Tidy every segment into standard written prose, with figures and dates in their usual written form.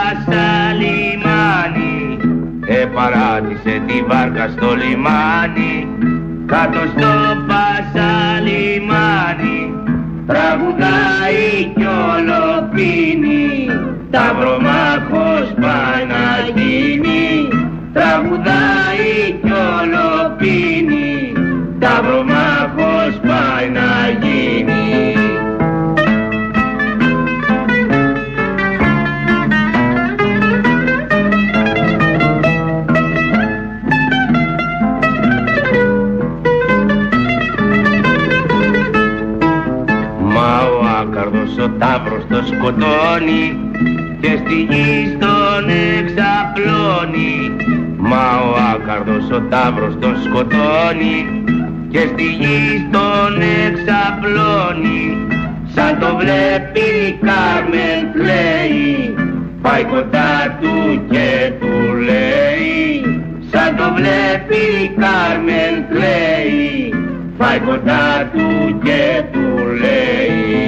πάσα λιμάνι, παράτησε τη βάρκα στο λιμάνι, κάτω στο πάσα λιμάνι, τραγουδάει κι όλο πίνει, ταυρομάχος πάει να γίνει, τραγουδάει κι όλο πίνει, ταυρομάχος πάει να γίνει. Ο ταύρος το σκοτώνει και στη γη τον εξαπλώνει. Μα ο άκαρδος ο ταύρος τον σκοτώνει και στη γη τον εξαπλώνει. Σαν το βλέπει η Κάρμεν κλαίει, πάει κοντά του και του λέει. Σαν το βλέπει η Κάρμεν κλαίει, πάει κοντά του και του λέει.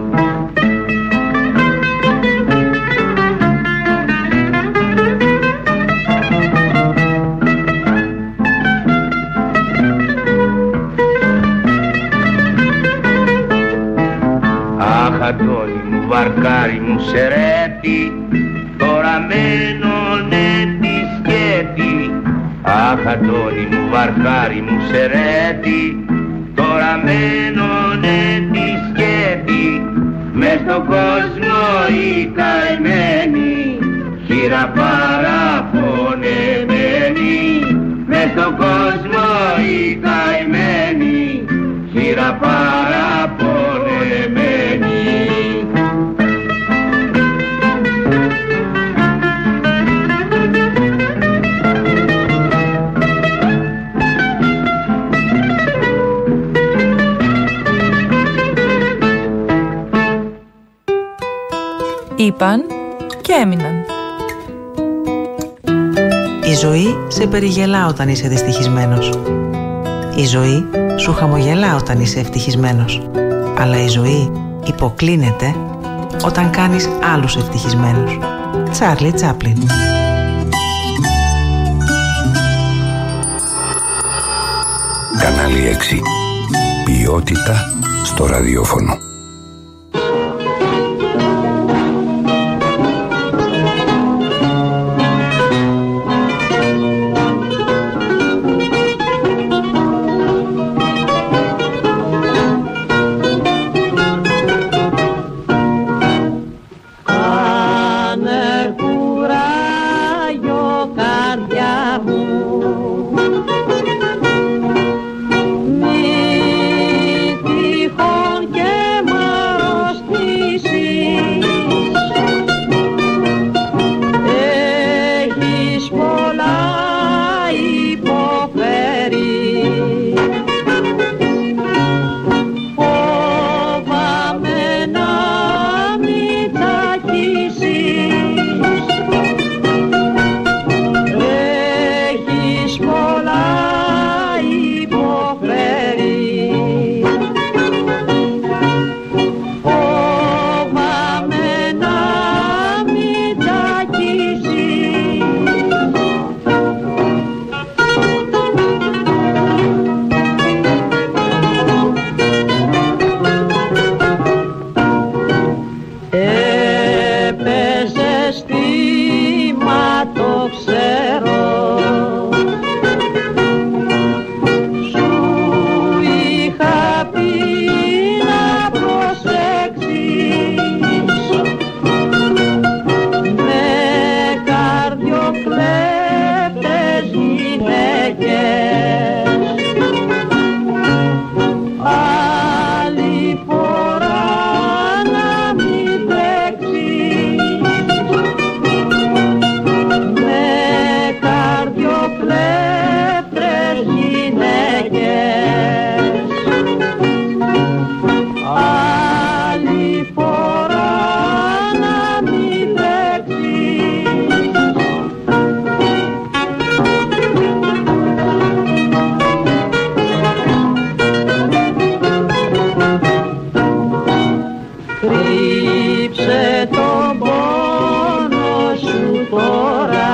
Αντώνη μου, βαρκάρι μου, σερέτη, τώρα μένωνε τη σκέτη. Αχ, Αντώνη μου, βαρκάρι μου, σερέτη, τώρα μένωνε τη σκέτη. Μες στον κόσμο οι καημένοι, χείρα παραπονεμένοι. Μες στον κόσμο οι καημένοι, χείρα παραπονεμένοι. Είπαν και έμειναν. Η ζωή σε περιγελά όταν είσαι δυστυχισμένος. Η ζωή σου χαμογελά όταν είσαι ευτυχισμένος. Αλλά η ζωή υποκλίνεται όταν κάνεις άλλους ευτυχισμένους. Τσάρλι Τσάπλιν. Κανάλι 6. Ποιότητα στο ραδιόφωνο. Μη τυχόν και φορά.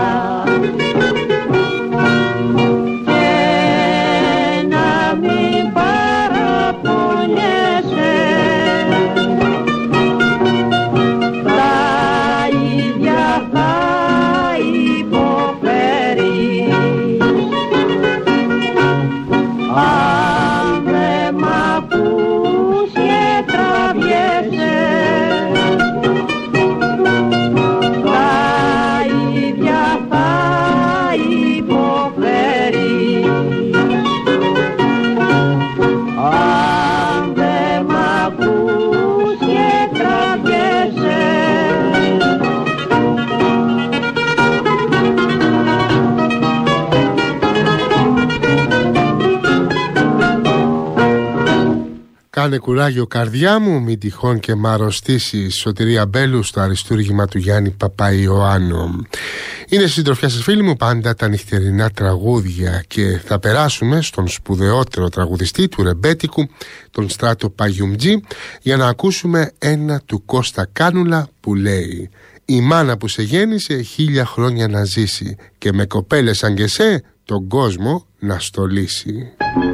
Κάνε κουράγιο καρδιά μου, μην τυχόν και μ' αρρωστήσει. Σωτηρία Μπέλου στο αριστούργημα του Γιάννη Παπαϊωάννου. Είναι συντροφιά σας φίλοι μου πάντα τα νυχτερινά τραγούδια και θα περάσουμε στον σπουδαιότερο τραγουδιστή του ρεμπέτικου, τον Στράτο Παγιουμτζή, για να ακούσουμε ένα του Κώστα Κάνουλα που λέει: «Η μάνα που σε γέννησε 1000 χρόνια να ζήσει και με κοπέλες σαν και σε τον κόσμο να στολίσει».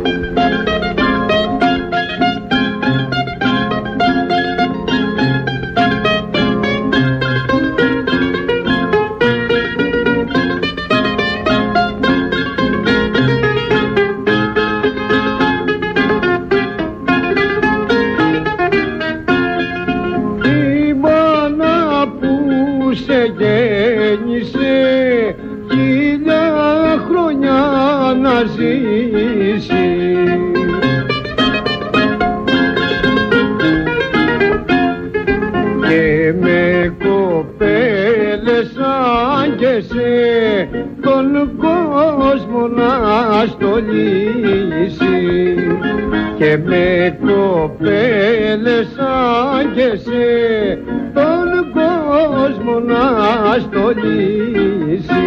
Και με κοπέλες σαν και σε τον κόσμο να στολίσει. Και με κοπέλες σαν και σε τον κόσμο να στολίσει.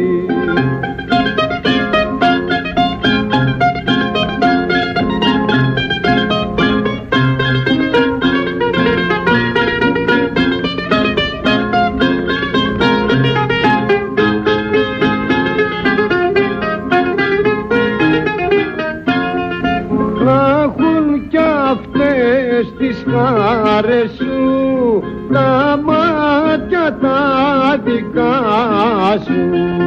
Στις χάρες σου τα μάτια τα δικά σου.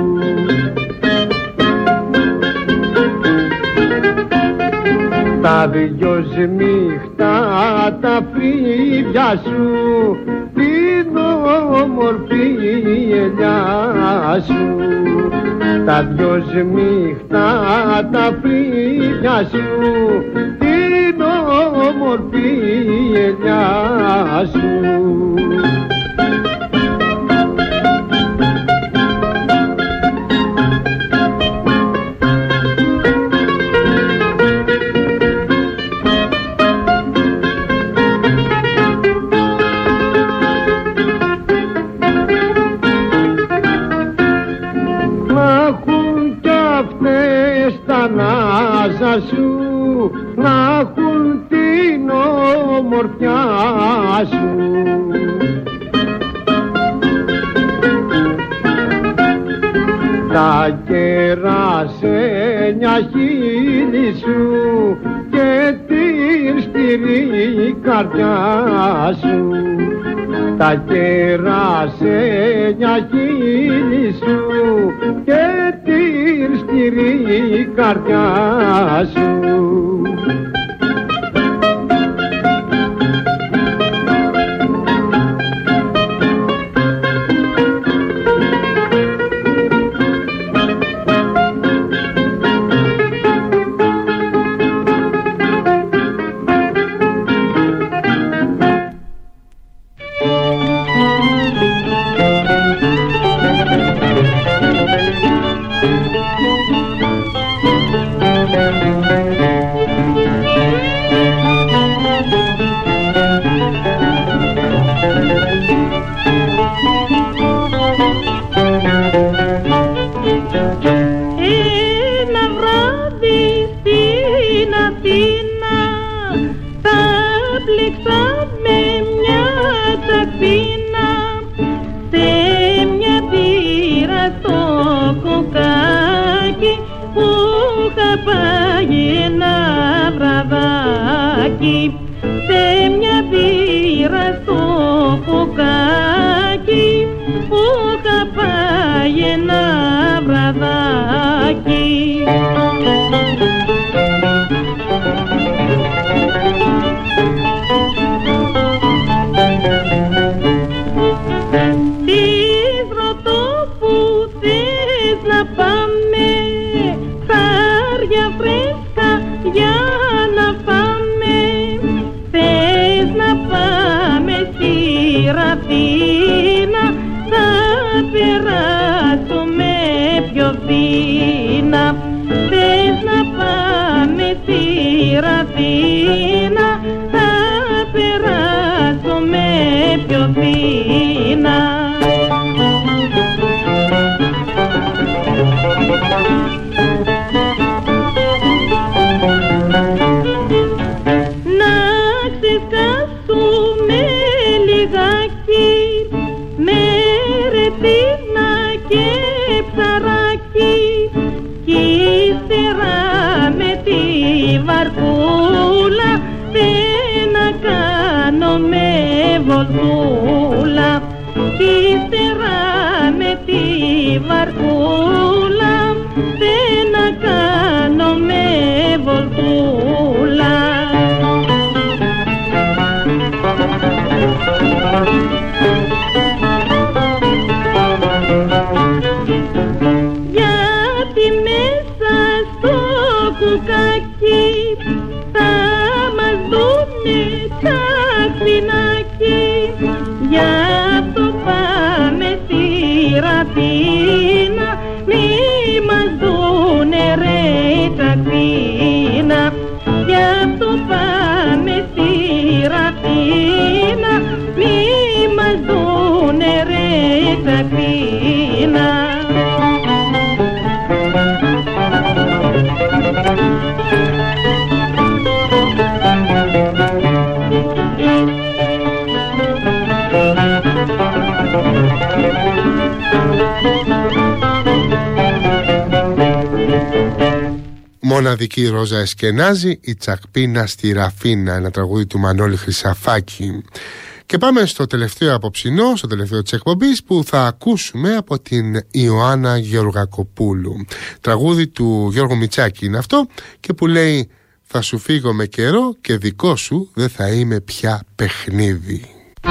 Τα δυο σμίχτα τα φρύδια σου, την όμορφη ελιά σου. Τα δυο σμίχτα τα φρύδια σου, την όμορφη ελιά σου. Σου να έχουν την ομορφιά σου. Τα κεράσενια χείλη σου και την σκληρή καρδιά σου. Τα κεράσενια χείλη σου και την σκληρή καρδιά σου. βραδάκι, σε μια μπύρα στο κοκάκι, που είχα πάει ένα βραδάκι. Της ρωτώ που θες να πάμε, χάρια φρέσκα για να πάμε. Θες να πάμε στη Ραφίνα, θα περάσουμε πιο φίνα. Θες να πάμε στη Ραφίνα, θα περάσουμε πιο φίνα. Να ξεσκάσουμε λιγάκι, με ρετίνα και ψαράκι, κι ύστερα με τη βαρκούλα, να κάνουμε βολτούλα. Κι ύστερα με τη βαρκούλα, να κάνουμε βολτούλα. Γιατί μέσα στο κουκάκι θα μας δούνε τσακπινάκι, γι' αυτό πάμε στη Ραφίνα, μη μας δούνε ρε τσακπίνα. Γι' αυτό πάμε στη Ραφίνα, μη μας δούνε ρε τσακπίνα. Μοναδική Ρόζα Εσκενάζη, η Τσακπίνα στη Ραφίνα, ένα τραγούδι του Μανώλη Χρυσαφάκη. Και πάμε στο τελευταίο απόψινό, στο τελευταίο της εκπομπής, που θα ακούσουμε από την Ιωάννα Γεωργακοπούλου. Τραγούδι του Γιώργου Μητσάκη είναι αυτό, και που λέει «Θα σου φύγω με καιρό και δικό σου δεν θα είμαι πια παιχνίδι».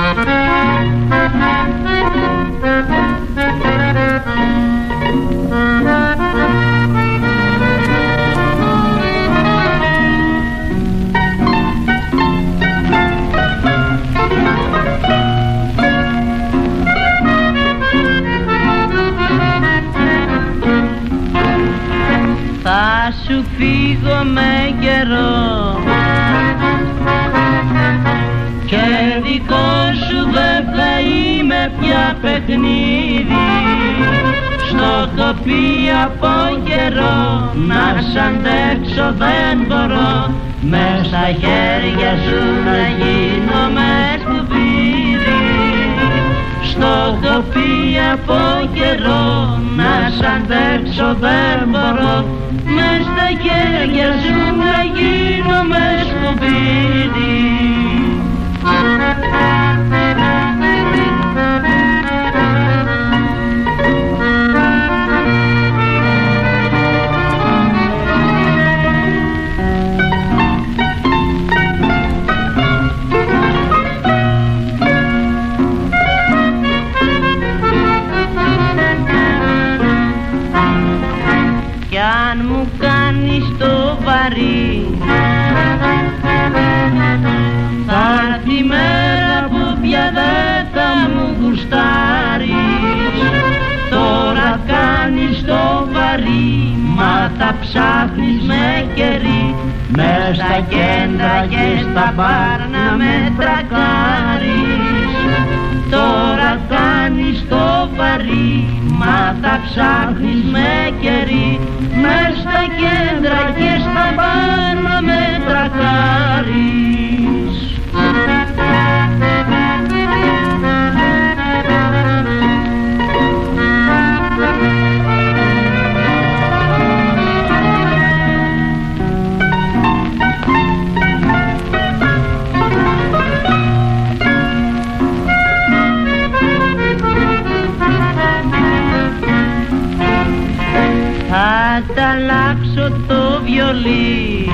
Θα σου φύγω με καιρό και δικό σου δεν θα είμαι πια παιχνίδι. Στο έχω πει από καιρό, να σ' αντέξω δεν μπορώ, μες στα χέρια σου να γίνω με σκουπίδι. Στο έχω πει από καιρό, να σ' αντέξω δεν μπορώ, μες στα χέρια σου να γίνω με σκουπίδι. Κι αν μου κάνεις το βαρύ, θα έρθει η μέρα που πια δεν θα μου γουστάρεις. Τώρα κάνεις το βαρύ, μα θα ψάχνεις με κερί, μες στα κέντρα και στα μπαρ να με τρακάρεις. Τώρα κάνεις το βαρύ, μα θα ψάχνεις με κερί, μες στα κέντρα και στα μπαρ να με τρακάρεις. αλλάξω το βιολί.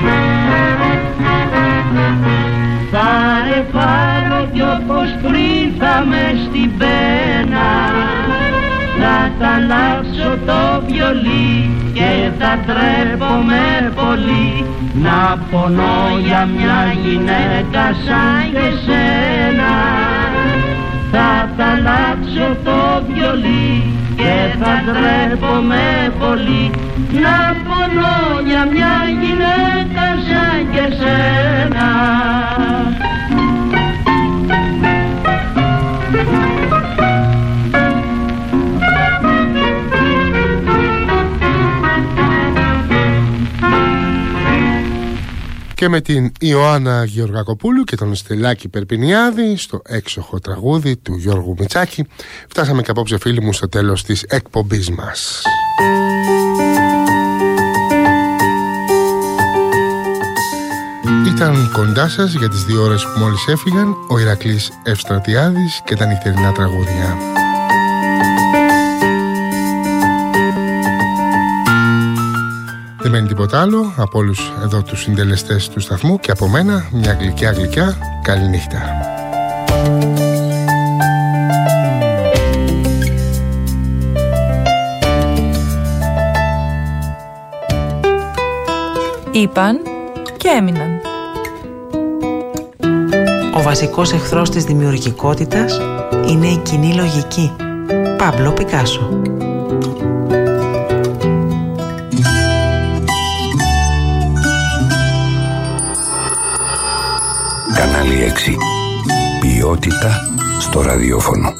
Πάρε κι όπως πριν θα μες στην πένα, θα τ' αλλάξω το βιολί και θα τρέπομαι πολύ να πονώ για μια γυναίκα σαν και σένα. Θα τ' αλλάξω το βιολί και θα τρέπομαι πολύ να πονώ για μια γυναίκα σαν και σένα. Και με την Ιωάννα Γεωργακοπούλου και τον Στελάκη Περπινιάδη στο έξοχο τραγούδι του Γιώργου Μητσάκη φτάσαμε και απόψε, φίλοι μου, στο τέλος της εκπομπής μας. Ήταν κοντά σας για τις 2 ώρες που μόλις έφυγαν ο Ηρακλής Ευστρατιάδης και τα νυχτερινά τραγούδια. Δεν μένει τίποτα άλλο από όλους εδώ τους συντελεστές του σταθμού και από μένα μια γλυκιά καληνύχτα. Είπαν και έμειναν. Ο βασικός εχθρός της δημιουργικότητας είναι η κοινή λογική. Πάμπλο Πικάσο. Κανάλι 6. Ποιότητα στο ραδιόφωνο.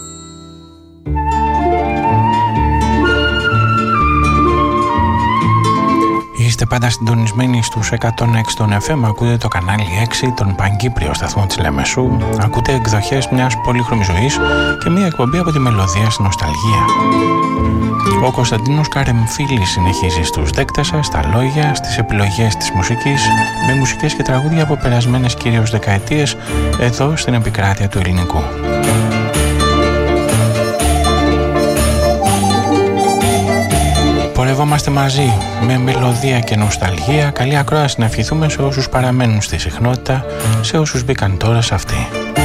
Είστε πάντα συντονισμένοι στους 106 των FM, ακούτε το κανάλι 6, τον Παγκύπριο σταθμό της Λεμεσού, ακούτε εκδοχές μιας πολύχρωμης ζωής και μια εκπομπή από τη μελωδία στην νοσταλγία. Ο Κωνσταντίνος Καρεμφίλης συνεχίζει στους δέκτες σας, στα λόγια, στις επιλογές της μουσικής, με μουσικές και τραγούδια από περασμένες κυρίως δεκαετίες, εδώ στην επικράτεια του ελληνικού. Πορευόμαστε μαζί με μελωδία και νοσταλγία. Καλή ακρόαση να ευχηθούμε σε όσους παραμένουν στη συχνότητα, σε όσους μπήκαν τώρα σε αυτή.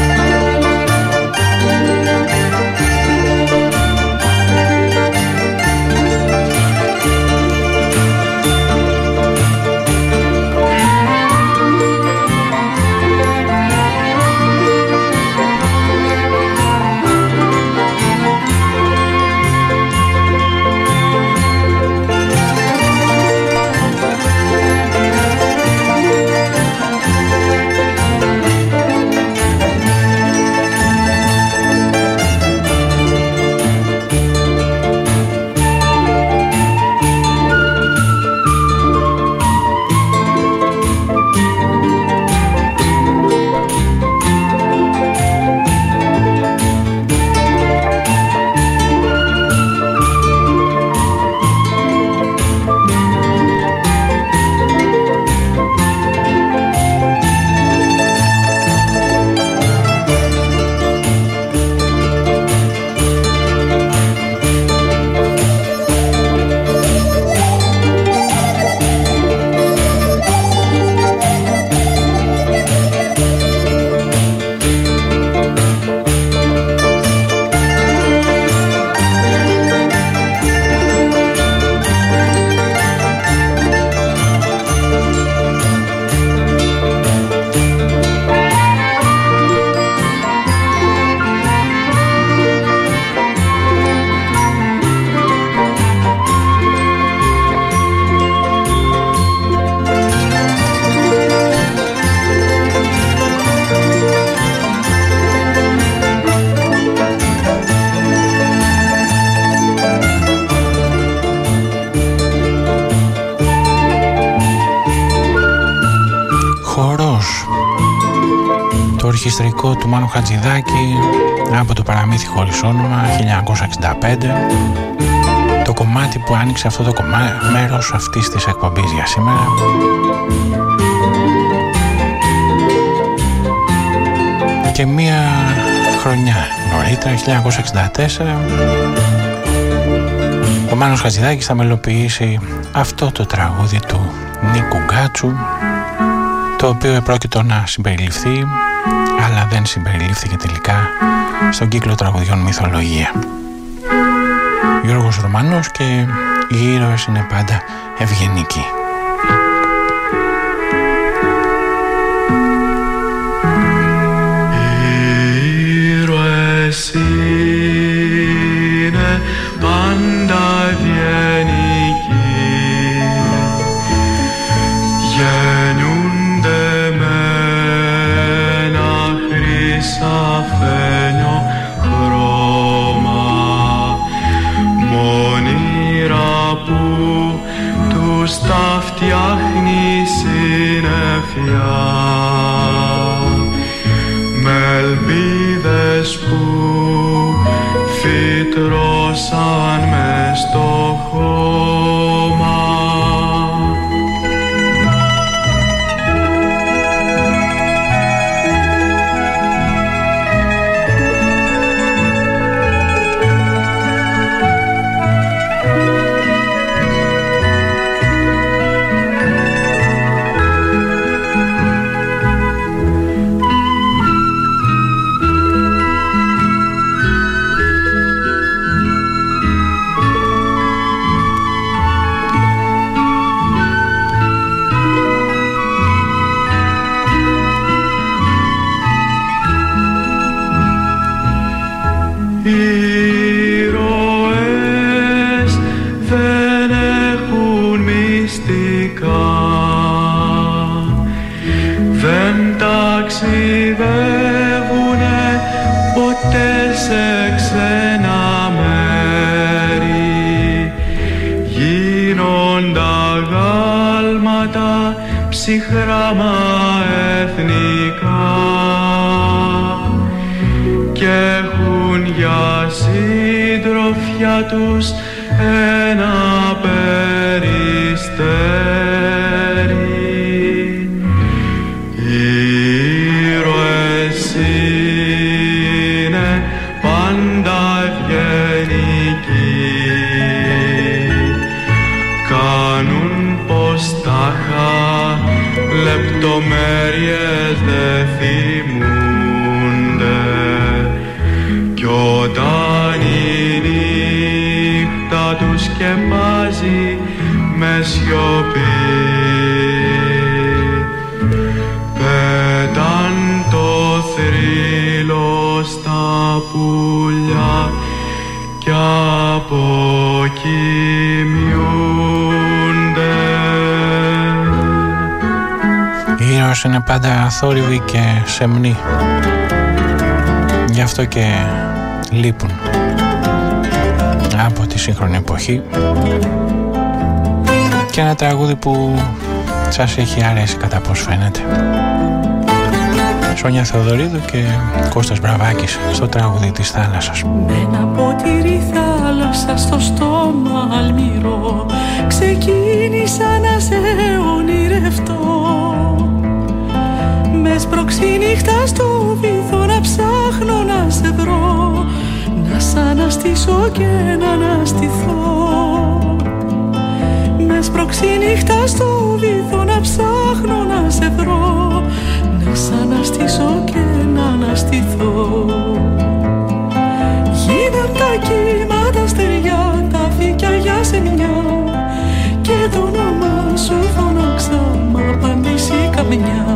Ορχιστρικό του Μάνου Χατζηδάκη από το παραμύθι χωρίς όνομα 1965, το κομμάτι που άνοιξε αυτό το μέρος αυτής της εκπομπής για σήμερα. Και μία χρονιά νωρίτερα, 1964, Ο Μάνος Χατζηδάκης θα μελοποιήσει αυτό το τραγούδι του Νίκου Γκάτσου, το οποίο επρόκειτο να συμπεριληφθεί, αλλά δεν συμπεριλήφθηκε τελικά στον κύκλο τραγουδιών Μυθολογία. Γιώργος Ρωμανός και οι ήρωες είναι πάντα ευγενικοί. Είναι πάντα ευγενικοί, γεννιούνται με ένα χρυσαφένιο χρώμα, μονήρα που τους τα φτιάχνει συννεφιά, με ελπίδες που φυτρώσαν μες στο χώμα. Ταξιδεύουνε ποτέ σε ξένα μέρη, γίνοντα γάλματα ψυχρά μα εθνικά, και έχουν για σύντροφιά τους ένα περιστέρι. Λεπτομέρειες δε θυμούνται, κι όταν η νύχτα τους σκεπάζει με σιωπή, πέταν το θρύλο στα πουλιά κι αποκοιμιούνται. Οι ήρωες είναι πάντα θόρυβοι και σεμνοί, γι' αυτό και λείπουν από τη σύγχρονη εποχή. Και ένα τραγούδι που σας έχει αρέσει κατά πώς φαίνεται. Σόνια Θεοδωρίδου και Κώστας Μπραβάκης στο τραγούδι της θάλασσας. Με ένα ποτήρι θάλασσα στο στόμα αλμυρό, ξεκίνησα να σε ονειρευτώ. Με σπρώξει νύχτα στο βυθό να ψάχνω να σε βρω, να σ' αναστήσω και να αναστηθώ. Με σπρώξει νύχτα στο βυθό να ψάχνω να σε βρω, να σ' αναστήσω και να αναστηθώ. Γίναν τα κύματα στεριά, τα φύκια για σεμιά, και το όνομα σου φωνάξα, μ' απαντήσει καμιά.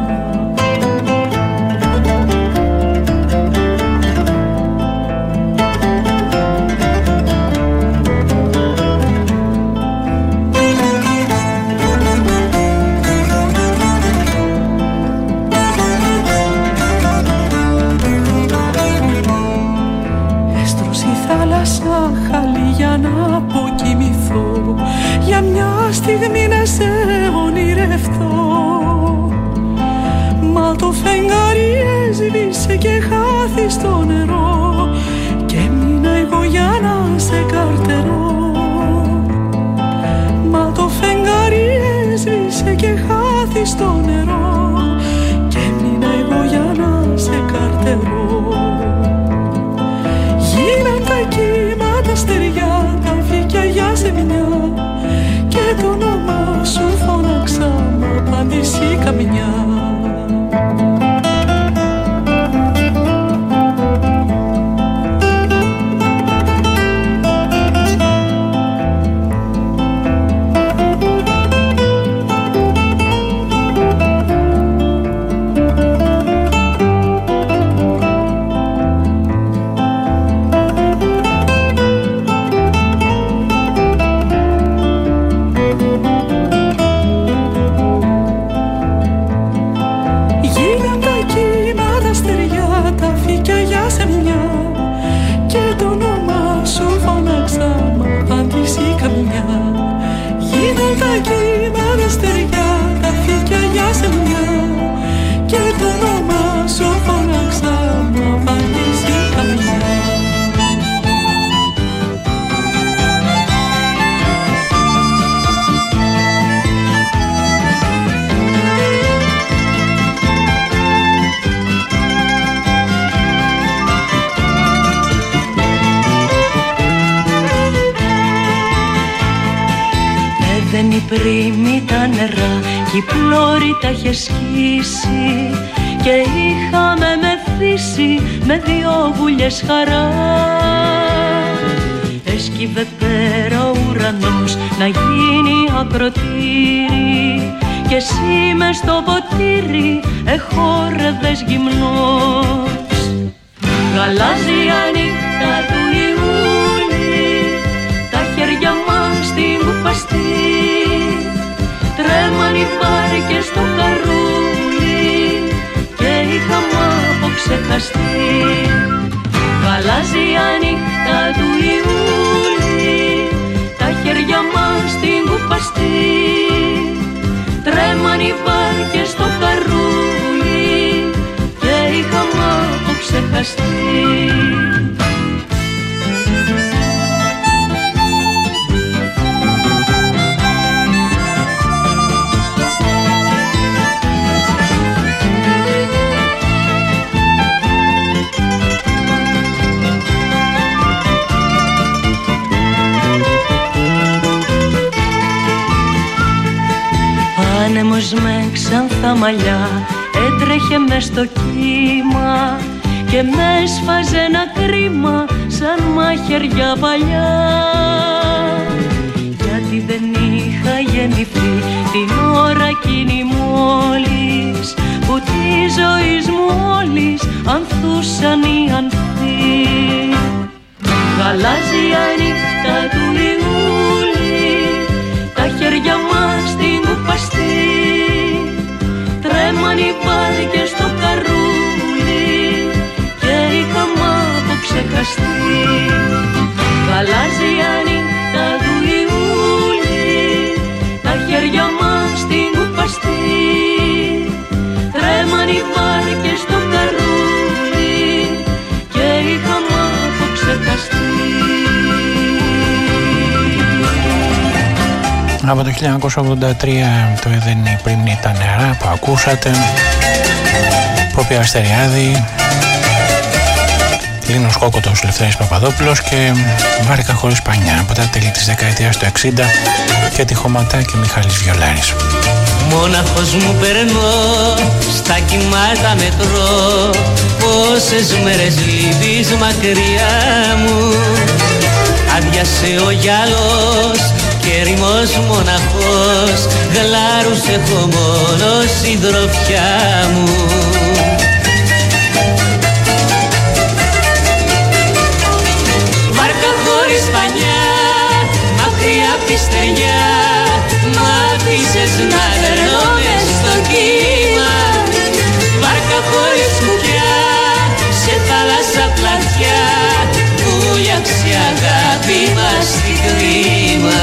Για μια στιγμή να σε ονειρευτώ, μα το φεγγάρι έσβησε και χάθη στο νερό, και έμεινα εγώ για να σε καρτερώ. Μα το φεγγάρι έσβησε και χάθη στο νερό, και έμεινα εγώ για να σε καρτερώ. Γίναν τα κύματα στεριά, τα φύκια για και το όνομα σου φώναξα, μ' απάντηση καμιά. Πριν τα νερά κι η πλώρη τα είχε σκίσει και είχαμε μεθύσει με δυο βουλιές χαρά. Έσκυβε πέρα ο ουρανός να γίνει ακροτήρι και εσύ μες στο ποτήρι εχόρευες γυμνός. Γαλάζια νύχτα του Ιούλη, τα χέρια μας στην κουπαστή, τρέμαν οι βάρκες στο καρούλι και είχαμε αποξεχαστεί. Γαλάζια νύχτα του Ιούλη, τα χέρια μας στην κουπαστή, τρέμαν οι βάρκες στο καρούλι και είχαμε αποξεχαστεί. Άνεμος με ξανθά μαλλιά έτρεχε μες στο κύμα και με έσφαζε ένα κρίμα σαν μαχαιριά παλιά. Γιατί δεν είχα γεννηθεί την ώρα εκείνη μόλις που τη ζωής μου όλης ανθούσαν οι ανθοί. Γαλάζια νύχτα του Ιούλη, τα χέρια μας στην κουπαστή, τρέμαν οι βάρκες στο καρούλι και είχαμε αποξεχαστεί. Γαλάζια νύχτα του Ιούλη, τα χέρια μας στην κουπαστή, τρέμαν οι βάρκες στο καρούλι και είχαμε αποξεχαστεί. Από το 1983 το «Εδένη πριν τα νερά» που ακούσατε, Πόπη Αστεριάδη, Λίνος Κόκοτος, Λευτέρης Παπαδόπουλος και Βάρικα χωρίς πανιά από τα τέλη της δεκαετίας του 60 και τη Χωματά και Μιχάλης Βιολάρης. Μόναχος μου περνώ, στα κύματα μετρώ, πόσες μέρες λείπεις μακριά μου. Άδειασε ο γυαλός και ερημός μοναχός, γλάρους έχω μόνο συντροφιά μου. Βάρκα χωρίς πανιά, μακριά απ' τη στεριά, μ' άφησες να περνώ μες στο κύμα. Βάρκα χωρίς σκουπιά, σε θάλασσα πλατιά, βούλιαξε η αγάπη μας στην κρίμα.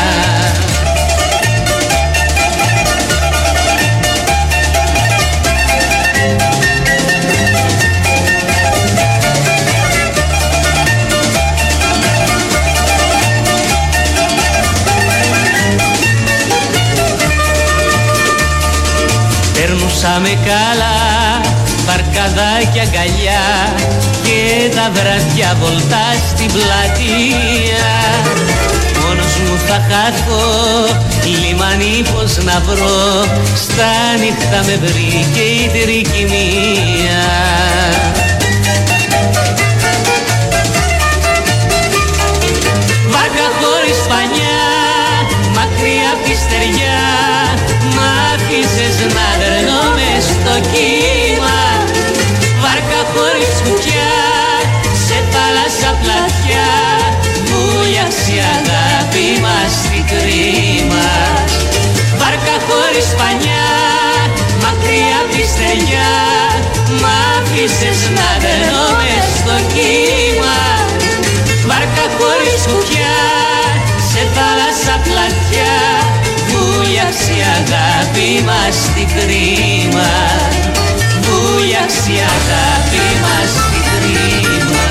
Περνούσαμε καλά, βαρκαδάκια αγκαλιά και τα βραδιά βολτά στην πλατεία. Μόνος μου θα χαθώ, λιμάνι πως να βρω, στα νύχτα με βρήκε η τρικυμία. Βάρκα χωρίς πανιά, μακριά απ' τη στεριά, μ' άφησες να δερνώ μες στο κύμα. Βάρκα χωρίς κουκιά, σε θάλασσα πλατιά, βούλιαξε η αγάπη μας στην κρίμα. Βάρκα χωρίς πανιά, μακριά απ' τη στεριά, μ' άφησες να δερνώ μες στο κύμα. Βάρκα χωρίς κουκιά, σε θάλασσα πλατιά, βούλιαξε η αγάπη μας στην κρίμα. Βούλιαξε η αγάπη μας στην κρίμα.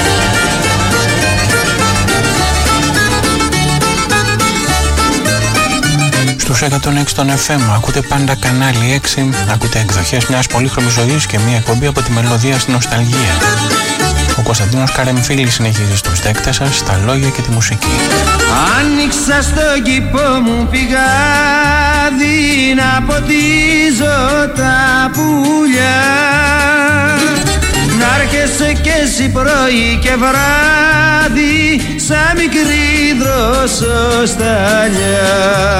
Στους 106 των FM ακούτε πάντα κανάλι 6, ακούτε εκδοχές μιας πολύχρωμης ζωής και μια εκπομπή από τη μελωδία στην νοσταλγία. Ο Κωνσταντίνος Καρεμφίλης συνεχίζει στους δέκτες σας τα λόγια και τη μουσική. Άνοιξα στον κήπο μου πηγάδι να ποτίζω τα πουλιά, να έρχεσαι κι εσύ πρωί και βράδυ σαν μικρή δροσοσταλιά.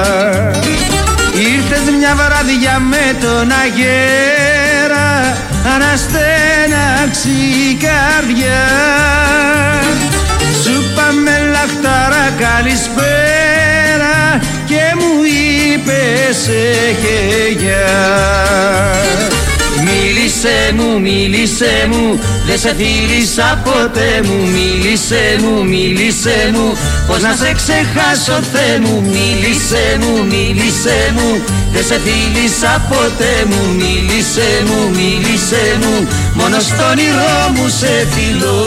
Ήρθες μια βράδια με τον αγέρα, αναστέναξει η καρδιά. Σου πάμε λαχτάρα καλησπέρα και μου είπες γεια. Μίλησέ μου, δεν σε φίλησα ποτέ μου. Μίλησέ μου, πως να σε ξεχάσω Θεέ μου. Μίλησέ μου, δεν σε φίλησα ποτέ μου. Μίλησέ μου, μόνο στον όνειρό μου σε φιλώ.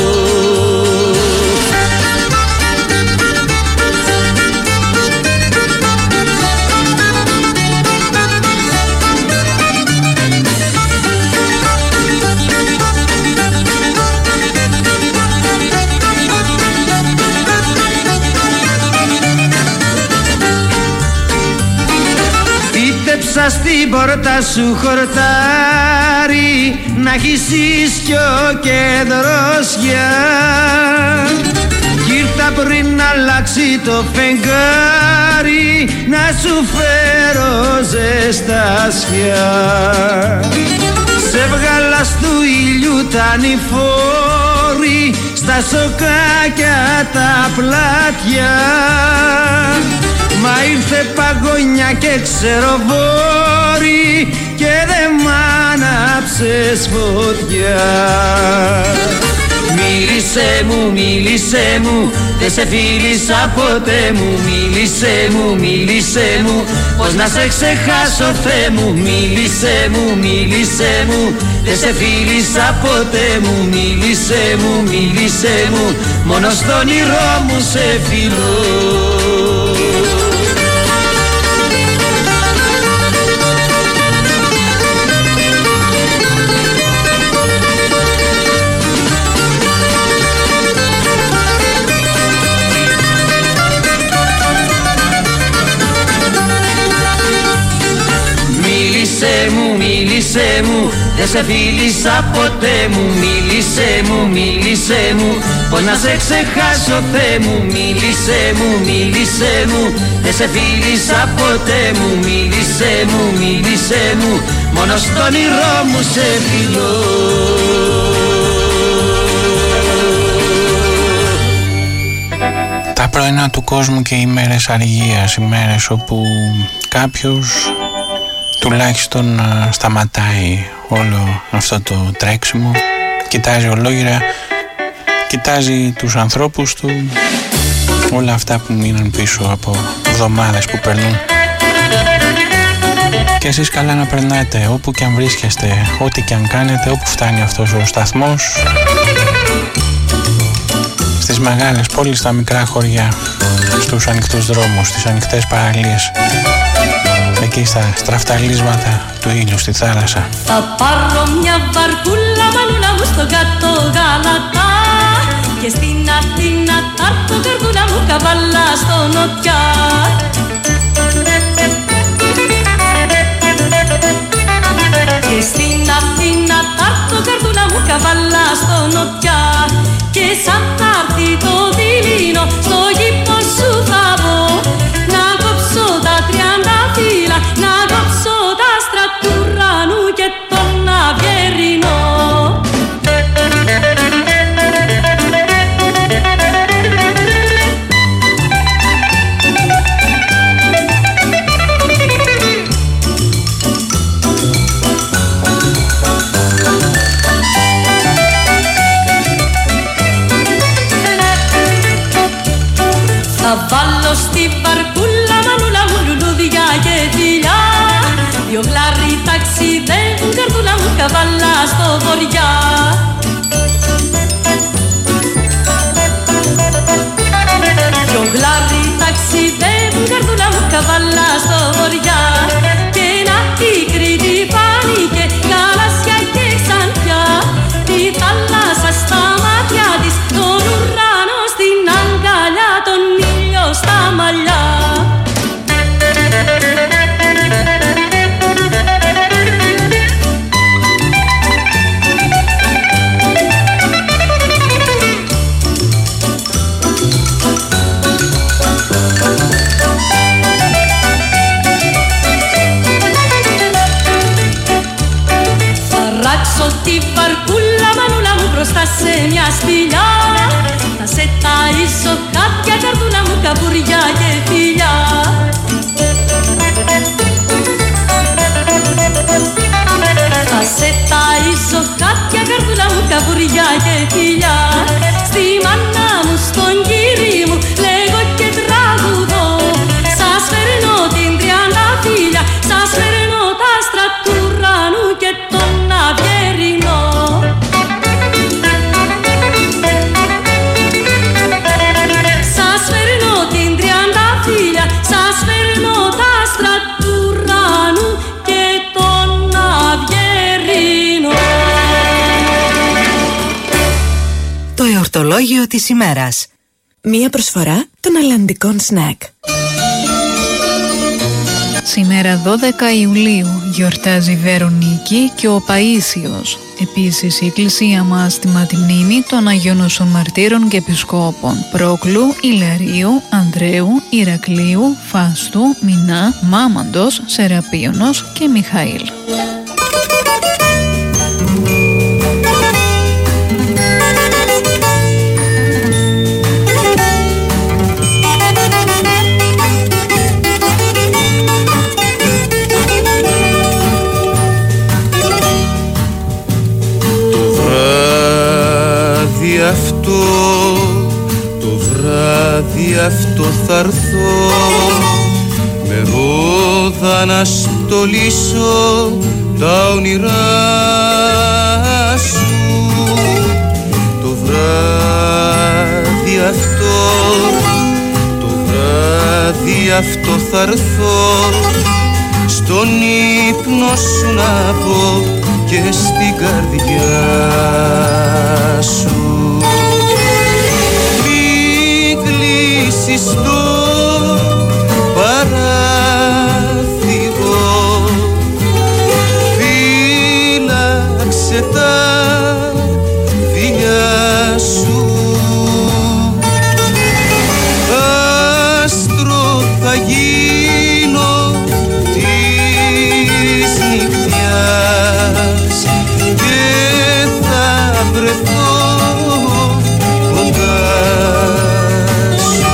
Στην πόρτα σου χορτάρι, να έχεις ίσιο και δροσιά. Κι ήρθα πριν αλλάξει το φεγγάρι, να σου φέρω ζεστασιά. Σε βγάλα στου ήλιου τα νηφόρη, στα σοκάκια τα πλάτια. Μα ήρθε παγωνιά και ξεροβόρη και δεν μ' άναψες φωτιά. Μίλησέ μου, δεν σε φίλησα ποτέ μου. Μίλησέ μου, πως να σε ξεχάσω Θεέ μου. Μίλησέ μου, δεν σε φίλησα ποτέ μου. Μίλησέ μου, μόνο στον όνειρό μου σε φιλώ. Μίλησέ μου, δεν σε φίλησα ποτέ μου. Μίλησέ μου, πως να σε ξεχάσω Θεέ μου. Μίλησέ μου, δεν σε φίλησα ποτέ μου. Μίλησέ μου, μόνο στον όνειρό μου σε φιλώ. Τα πρωινά του κόσμου και οι μέρες αργίας, οι μέρες όπου κάποιος τουλάχιστον σταματάει όλο αυτό το τρέξιμο, κοιτάζει ολόγυρα, κοιτάζει τους ανθρώπους του, όλα αυτά που μείναν πίσω από εβδομάδες που περνούν. Και εσείς καλά να περνάτε όπου και αν βρίσκεστε, ό,τι και αν κάνετε, όπου φτάνει αυτός ο σταθμός, στις μεγάλες πόλεις, στα μικρά χωριά, στους ανοιχτούς δρόμους, στις ανοιχτές παραλίες, εκεί στα στραφταλίσματα του ήλιου στη θάλασσα. Θα πάρω μια βαρκούλα μανούλα μου στον κάτω Γαλατά και στην Αθήνα θα έρθω καρδούλα μου καβάλα στο νοτιά. Και στην Αθήνα τάρτω καρδούλα μου καβάλα στο νοτιά. Και σαν τάρτη το δειλίνο στο γήπο σου θα μπω. Να κόψω τα 30 φύλλα, να κόψω τα άστρα του ουρανού και τον Αβιερινό. Θα βάλω στη βαρκούλα μανούλα μου λουλούδια και φιλιά. Δυο γλάρι ταξιδεύουν καρδούλα μου καβάλα στο βοριά. Δυο γλάρι ταξιδεύουν καρδούλα μου καβάλα στο βοριά. Και να τη Κρήτη φάνηκε γαλάζια και ξανθιά. Τη θάλασσα στα μάτια της, τον ουρανό στην αγκαλιά, τον ήλιο στα μαλλιά. Τη βαρκούλα μανούλα μου μπροστά σε μια σπηλιά. Θα σε ταΐσω χάπια καρδούλα μου, καβουριά και φιλιά. Θα σε ταΐσω χάπια καρδούλα μου, καβουριά και φιλιά. Στη μάνα μου, στον κύρι μου, λέγω και τραγουδώ. Σας φέρνω την 30 φύλλα, σας φέρνω τα άστρα του ουρανού και τον Αβιερινό. Σας φέρνω την 30 φύλλα, σας φέρνω τα άστρα του ουρανού και τον Αβιερινό. Το εορτολόγιο της ημέρας. Μία προσφορά των αλλαντικών σνακ. Σήμερα 12 Ιουλίου γιορτάζει η Βερονίκη και ο Παΐσιος. Επίσης η Εκκλησία μας τιμά τη μνήμη των Αγίων Νοσών Μαρτύρων και Επισκόπων Πρόκλου, Ηλαρίου, Ανδρέου, Ηρακλείου, Φάστου, Μινά, Μάμαντος, Σεραπίωνος και Μιχαήλ. Το βράδυ αυτό θα έρθω με ρόδα να στολίσω τα όνειρά σου. Το βράδυ αυτό θα έρθω στον ύπνο σου να πω και στην καρδιά σου. Μην κλείσεις το παράθυρο, φύλαξε τα φιλιά σου. Άστρο θα γίνω της νυχτιάς και θα βρεθώ κοντά σου.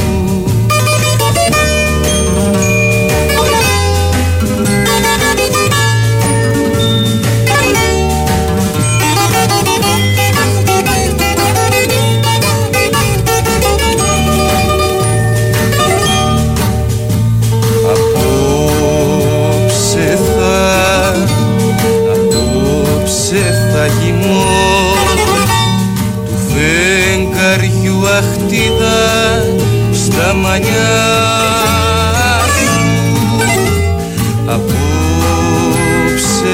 Απόψε θα γυμώ του φεγγαριού αχτίδα στα μαλλιά σου. Απόψε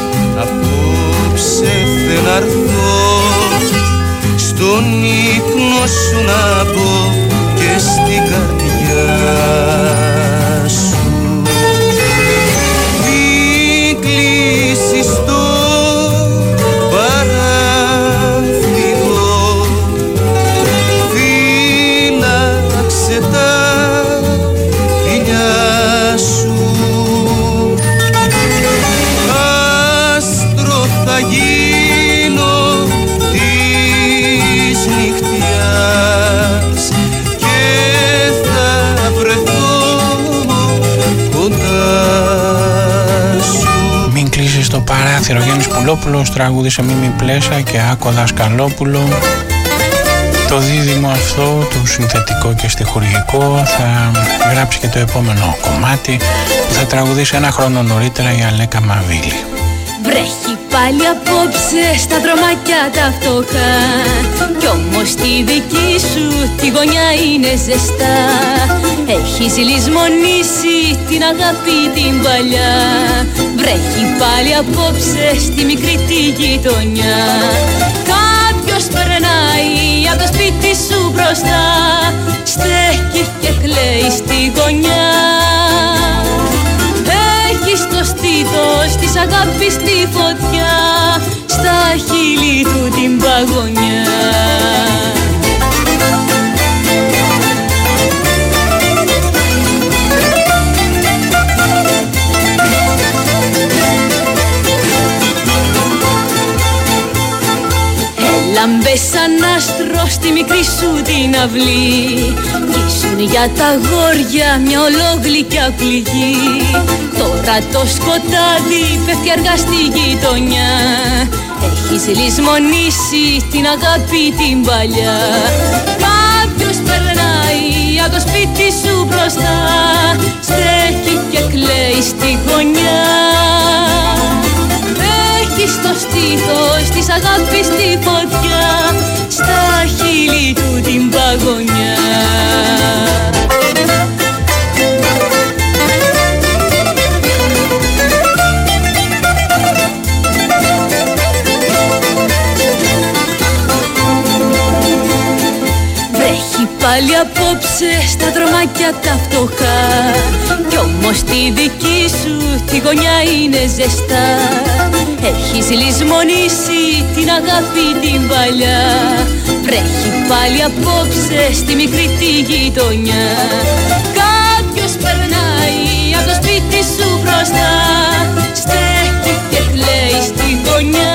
θε να έρθω στον ύπνο μόνο σου να πω και στην καρδιά σου. Μην κλείσεις το παράθυρο, φύλαξε τα φιλιά σου. Άστρο θα γίνω της νυχτιάς και θα βρεθώ κοντά σου. Μην κλείσεις το παράθυρο. Γιάννης Πουλόπουλος τραγούδισε Μίμη Πλέσα και Άκο Δασκαλόπουλο. Το δίδυμο αυτό, το συνθετικό και στιχουργικό, θα γράψει και το επόμενο κομμάτι που θα τραγουδήσει ένα χρόνο νωρίτερα η Αλέκα Μαβίλη. Βρέχει πάλι απόψε στα δρομάκια τα φτωχά, κι όμως τη δική σου τη γωνιά είναι ζεστά. Έχεις λησμονήσει την αγάπη την παλιά. Βρέχει πάλι απόψε στη μικρή τη γειτονιά. Κάποιος περνάει από το σπίτι σου μπροστά, στέκει και κλαίει στη γωνιά. Έχεις το στήθος της αγάπης τη φωτιά, στα χείλη του την παγωνιά. Λάμπες σαν άστρο στη μικρή σου την αυλή, κι ήσουν για τα αγόρια μια ολόγλυκια πληγή. Τώρα το σκοτάδι πέφτει αργά στη γειτονιά. Έχεις λησμονήσει την αγάπη την παλιά. Κάποιος περνάει από το σπίτι σου μπροστά, στέκει και κλαίει στη γωνιά. Έχεις το στήθος της αγάπης τη φωτιά, στα χείλη του την παγωνιά. Βρέχει πάλι απόψε στα δρομάκια τα φτωχά, κι όμως τη δική σου τη γωνιά είναι ζεστά. Έχεις λησμονήσει την αγάπη την παλιά. Βρέχει πάλι απόψε στη μικρή τη γειτονιά. Κάποιος περνάει από το σπίτι σου μπροστά, στέκει και κλαίει στη γωνιά.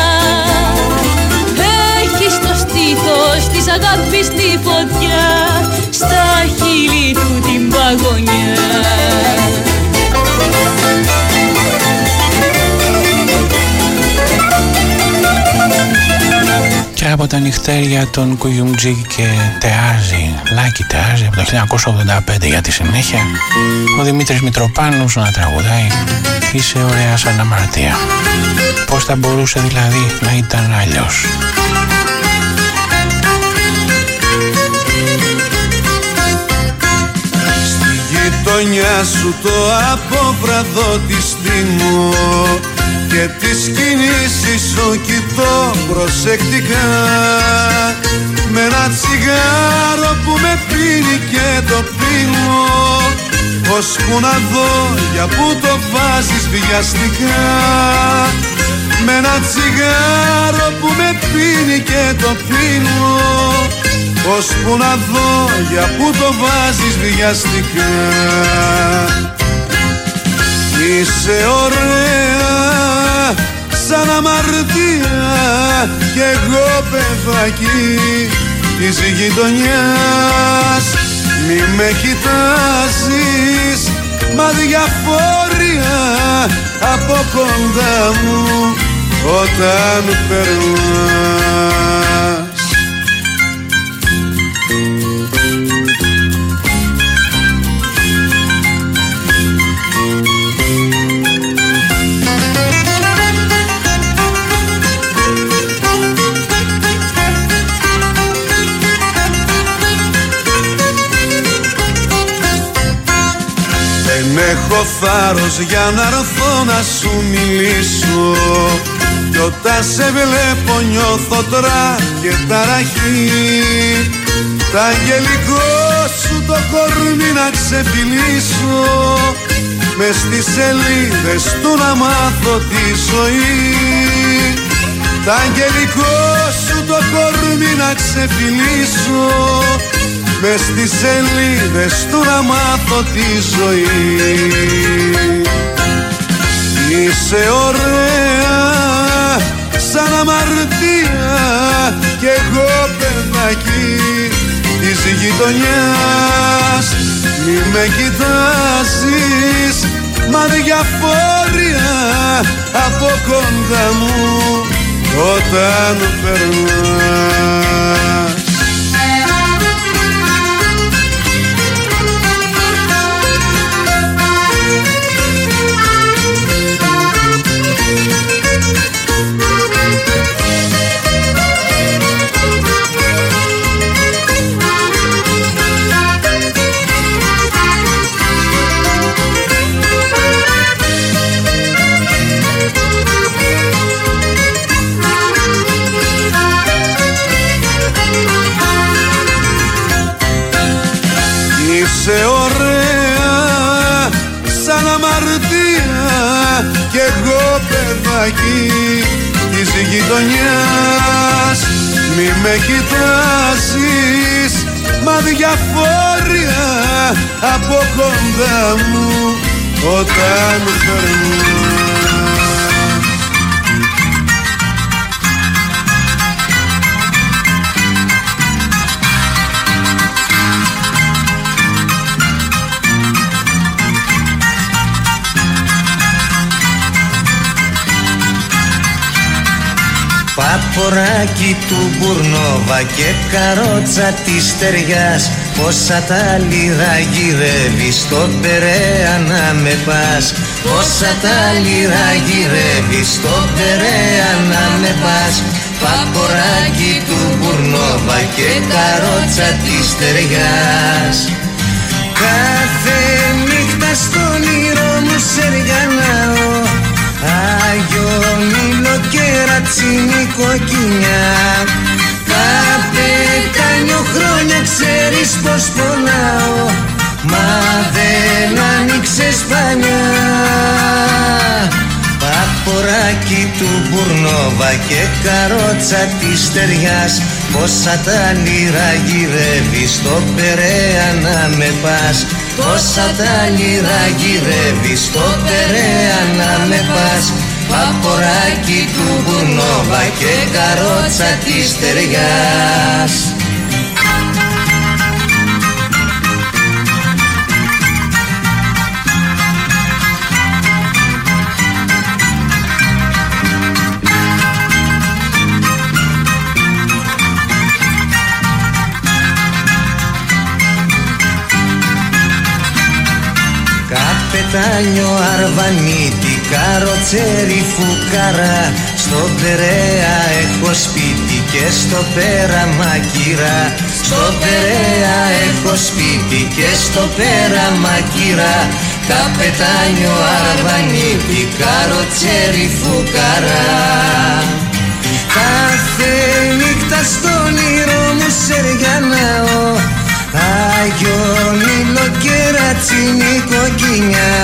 Έχεις το στήθος της αγάπης τη φωτιά, στα χείλη του την παγωνιά. Και από τα νυχτέρια των Κουγιουμτζή και Τεάζη, Λάκη Τεάζη από το 1985 για τη συνέχεια, ο Δημήτρης Μητροπάνος να τραγουδάει «Είσαι ωραία σαν αμαρτία». Πώς θα μπορούσε δηλαδή να ήταν αλλιώς? Στη γειτονιά σου το αποβραδό της θυμώ και τις κινήσεις σου κοιτώ προσεκτικά, με ένα τσιγάρο που με πίνει και το πίνω, ώσπου να δω για που το βάζεις βιαστικά. Με ένα τσιγάρο που με πίνει και το πίνω, ώσπου να δω για που το βάζεις βιαστικά. Είσαι ωραία σαν αμαρτία κι εγώ παιδάκι της γειτονιάς. Μη με κοιτάζεις μα διαφορία από κοντά μου όταν περνάς. Δεν έχω θάρρος για να έρθω να σου μιλήσω, κι όταν σε βλέπω νιώθω τώρα και ταραχή. Τ' αγγελικό σου το κορμί να ξεφυλίσω, μες στις σελίδες του να μάθω τη ζωή. Τ' αγγελικό σου το κορμί να ξεφυλίσω, μες στις σελίδες του να μάθω τη ζωή. Είσαι ωραία σαν αμαρτία κι εγώ παιδάκι της γειτονιάς. Μη με κοιτάζεις μα διαφόρια από κοντά μου όταν περνάς. Είσαι ωραία σαν αμαρτία κι εγώ παιδάκι της γειτονιάς. Μη με κοιτάζεις μα διαφόρια από κοντά μου όταν περνάς. Παποράκι του Μπουρνόβα και καρότσα της Στεριάς, πόσα τα λιρά γυρεύεις στον Περαία να με πας. Πόσα τα λιρά γυρεύεις στον Περαία να με πας. Παποράκι του Μπουρνόβα και καρότσα της Στεριάς. Κάθε νύχτα στον όνειρο μου σεριανάω, Άγιο Μήλο και ρατσίνη κοκκινιά. Καπετάνιο χρόνια ξέρεις πως πονάω, μα δεν άνοιξες πανιά. Παποράκι του Μπουρνόβα και καρότσα της Στεριάς, πόσα τα λιρά γυρεύεις στον Περαία να με πας. Πόσα τα λιρά γυρεύεις στον Περαία να με πας. Παποράκι του Μπουρνόβα και καρότσα της Στεριάς. Καπετάνιο Αρβανίτη, καροτσέρι φουκαρά, στον Περαία έχω σπίτι και στο Πέραμα κυρά. Στον Περαία έχω σπίτι και στο Πέραμα κυρά. Καπετάνιο Αρβανίτη, καροτσέρι φουκαρά. Κάθε νύχτα στον όνειρο μου σεριανάω, Άγιο Μήλο και ρατσίνη κοκκινιά.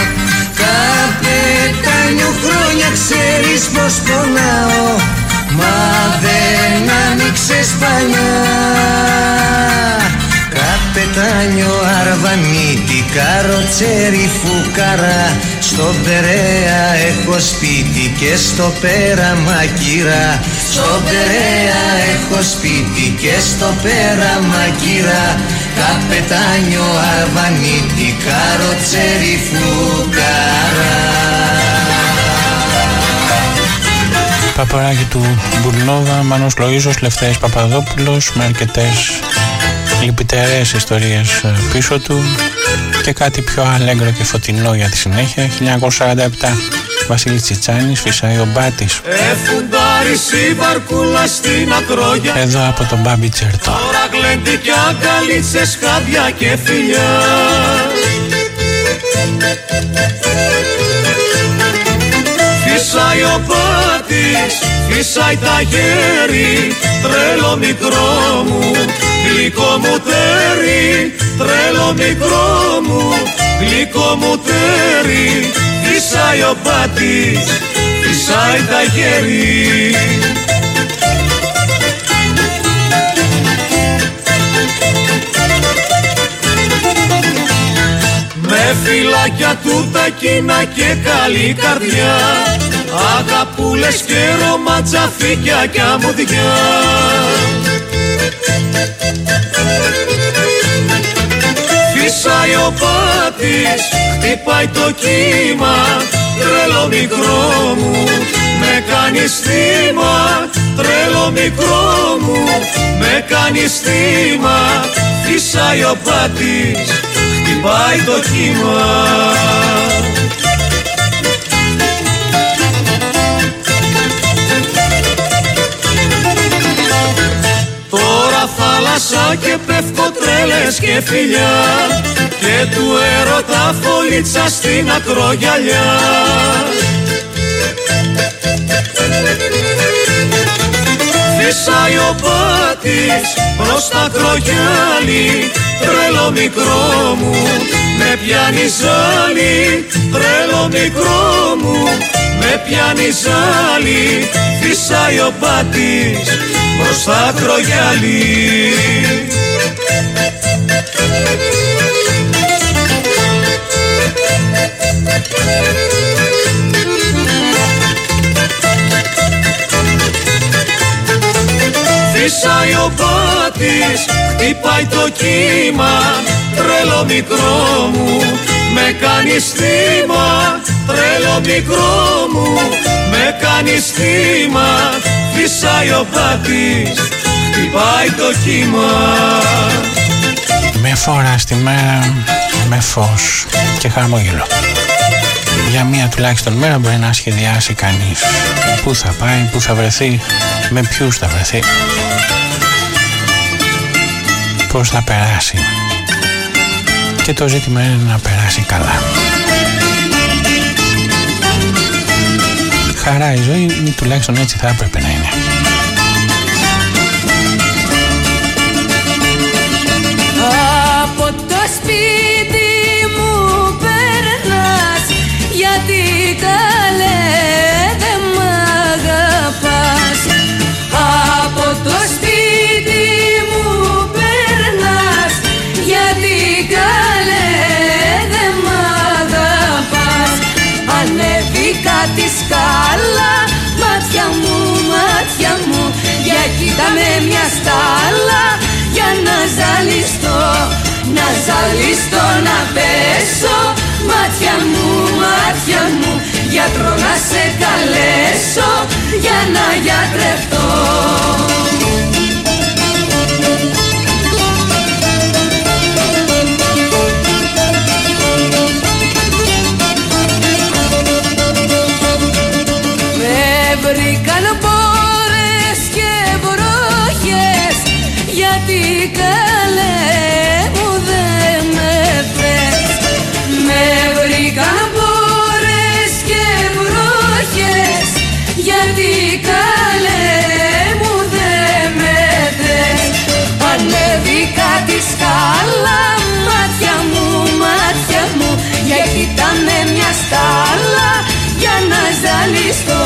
Καπετάνιο χρόνια ξέρεις πως πονάω, μα δεν άνοιξες πανιά. Καπετάνιο Αρβανίτη, καροτσέρι φουκαρά, στον Περαία έχω σπίτι και στο Πέραμα κυρά. Στον Περαία έχω σπίτι και στο Πέραμα κυρά. Καπετάνιο Αρβανίτη, καροτσέρι φουκαρά. Παποράκι του Μπουρνόβα, Μάνος Λοΐζος, Λευτέρης Παπαδόπουλος, με αρκετές λυπητερές ιστορίες πίσω του και κάτι πιο αλέγκρο και φωτεινό για τη συνέχεια. 1947, Βασίλης Τσιτσάνης, Φυσάει ο Μπάτης. Εφουντάρisi βαρκούλα στην Ακρόγια, εδώ από τον Μπάμπι Τσερτό. Τώρα γλεντικιά, καλίτσες, χάδια και φιλιά. Φυσάει ο πάτης, φυσάει τα χέρι, τρέλο μικρό μου, γλυκό μου τέρι, τρέλο μικρό μου, γλυκό μου τέρι. Φυσάει ο πάτης, φυσάει τα χέρι. Με φυλάκια του τα κοινά και καλή καρδιά, αγαπούλες και ρομαντζαφίκια κι αμμουδιά. Φυσάει ο πάτης, χτυπάει το κύμα, τρέλο μικρό μου, με κάνεις θύμα, τρέλο μικρό μου, με κάνεις θύμα. Φυσάει ο πάτης, χτυπάει το κύμα. Τώρα θάλασσα και πέφτω τρέλες και φιλιά, και του έρωτα φωλίτσα στην ακρογιαλιά. Φυσάει ο πάτης προς τα ακρογιάλι, τρέλο μικρό μου, με πιάνει ζάλι, τρέλο μικρό μου, με πιάνει ζάλι. Φυσάει ο πάτης προς τα ακρογιάλι. Φυσάει ο πάτης, χτυπάει το κύμα, τρέλο μικρό μου, με κάνεις θύμα, τρέλο μικρό μου, με κάνεις θύμα. Φυσάει ο πάτης, χτυπάει το κύμα. Με φορά στη μέρα, με φως και χαμόγελο. Για μία τουλάχιστον μέρα μπορεί να σχεδιάσει κανείς πού θα πάει, πού θα βρεθεί, με ποιους θα βρεθεί, πώς θα περάσει. Και το ζήτημα είναι να περάσει καλά. Χαρά η ζωή, τουλάχιστον έτσι θα έπρεπε να είναι. Από το σπίτι μου περνάς, γιατί καλέ δεν μ' αγαπάς. Από το σπίτι μου περνάς, γιατί καλέ δεν μ' αγαπάς. Ανέβηκα τη σκάλα, μάτια μου, για κοίτα με μια στάλα, για να ζαλιστώ, να πέσω. Μάτια μου, γιατρό να σε καλέσω, για να γιατρευτώ. Με βρήκαν μπόρες και βροχές, γιατί καλέ μου δεν με θες. Με βρήκαν μπόρες και βροχές, γιατί καλέ μου δεν με θες. Ανέβηκα τη σκάλα, μάτια μου, για κοίτα με μια στάλα, για να ζαλιστώ,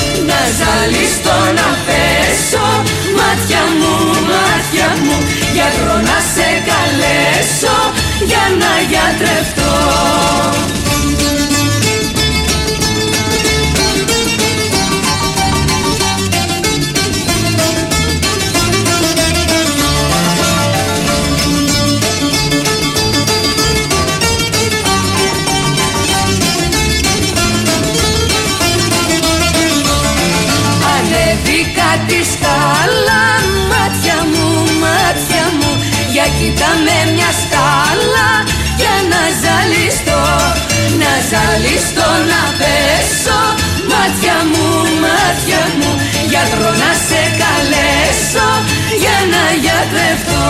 να πέσω. Μάτια μου, γιατρό να σε καλέσω, για να γιατρευτώ. Ανέβηκα τη σκάλα, μάτια μου, για κοίτα με μια στάλα, για να ζαλιστώ, να πέσω. Μάτια μου, γιατρό να σε καλέσω, για να γιατρευτώ.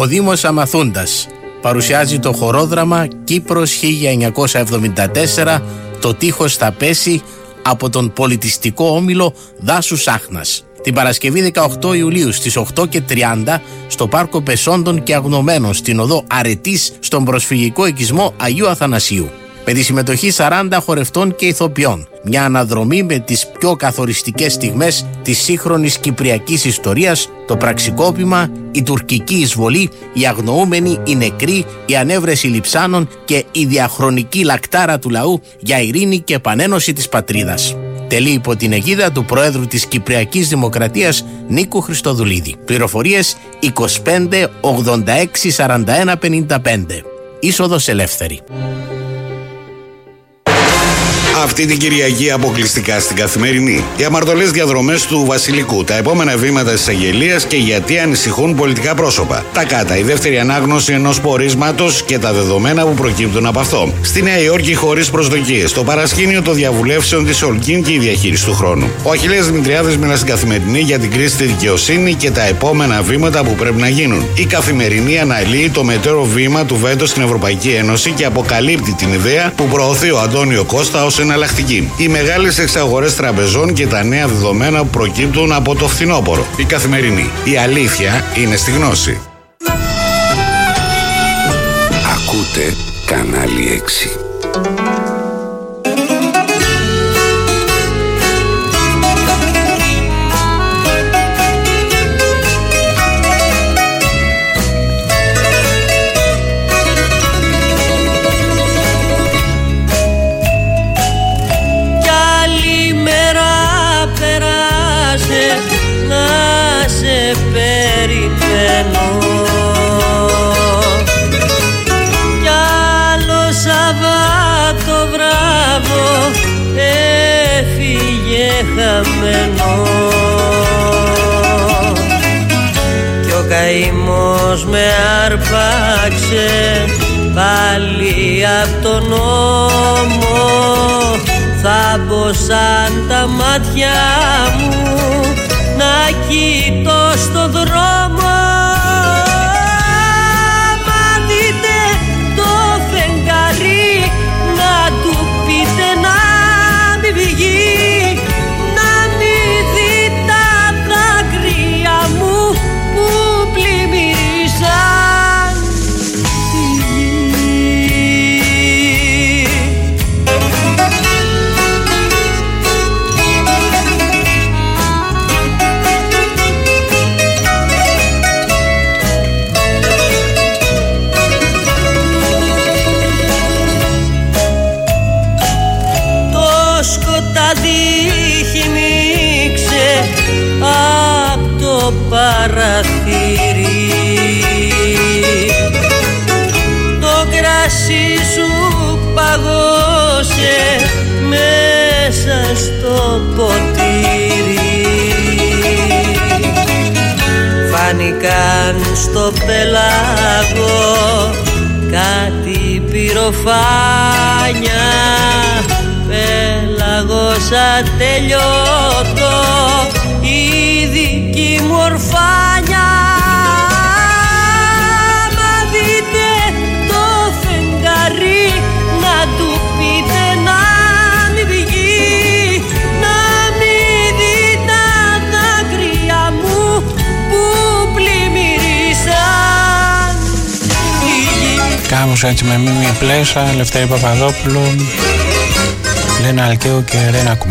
Ο Δήμος Αμαθούντας παρουσιάζει το χορόδραμα Κύπρος 1974, το τείχος θα πέσει, από τον πολιτιστικό όμιλο Δάσους Άχνας. Την Παρασκευή 18 Ιουλίου στις 8:30 στο Πάρκο Πεσόντων και Αγνωμένων στην οδό Αρετής στον προσφυγικό οικισμό Αγίου Αθανασίου. Με τη συμμετοχή 40 χορευτών και ηθοποιών. Μια αναδρομή με τις πιο καθοριστικές στιγμές της σύγχρονης κυπριακής ιστορίας, το πραξικόπημα, η τουρκική εισβολή, οι αγνοούμενοι, οι νεκροί, η ανέβρεση λειψάνων και η διαχρονική λακτάρα του λαού για ειρήνη και επανένωση της πατρίδας. Τελεί υπό την αιγίδα του Προέδρου της Κυπριακής Δημοκρατίας Νίκου Χριστοδουλίδη. Πληροφορίες 25 86 41 55. Είσοδος ελεύθερη. Αυτή την Κυριακή αποκλειστικά στην Καθημερινή. Οι αμαρτωλές διαδρομές του Βασιλικού, τα επόμενα βήματα της Αγγελίας και γιατί ανησυχούν πολιτικά πρόσωπα. Τα ΚΑΤΑ, η δεύτερη ανάγνωση ενός πορίσματος και τα δεδομένα που προκύπτουν από αυτό. Στη Νέα Υόρκη χωρίς προσδοκίες. Το παρασκήνιο των διαβουλεύσεων της Ολκίν και η διαχείριση του χρόνου. Ο Αχιλλέας Δημητριάδης μιλά στην Καθημερινή για την κρίση στη δικαιοσύνη και τα επόμενα βήματα που πρέπει να γίνουν. Η Καθημερινή αναλύει το μετέωρο βήμα του βέτο στην Ευρωπαϊκή Ένωση και αποκαλύπτει την ιδέα που προωθεί ο Αντώνιο Κώστα ως εναλλακτική. Οι μεγάλες εξαγορές τραπεζών και τα νέα δεδομένα που προκύπτουν από το φθινόπωρο. Η Καθημερινή. Η αλήθεια είναι στη γνώση. Ακούτε Κανάλι 6. Χαμένο κι ο καημός με άρπαξε πάλι απ' τον νόμο. Θα μπωσαν τα μάτια μου να κοιτώ στο δρόμο. Μα δείτε το φεγγαρί να του πείτε να μην βγει. Παραθύρι το κρασί σου παγώσε μέσα στο ποτήρι. Φάνηκαν στο πελάγο κάτι πυροφάνια, πέλαγος ατελειώτο η δική μου ορφάνια. Μα δείτε το φεγγαρί να του πείτε να μην βγει, να μην δει τα δάκρυα μου που πλημμυρίσαν. Κάπως έτσι με Μίμη Πλέσα, Λευτέρη Παπαδόπουλου, Λένα Αλκαίου και Ρένα Κουμ.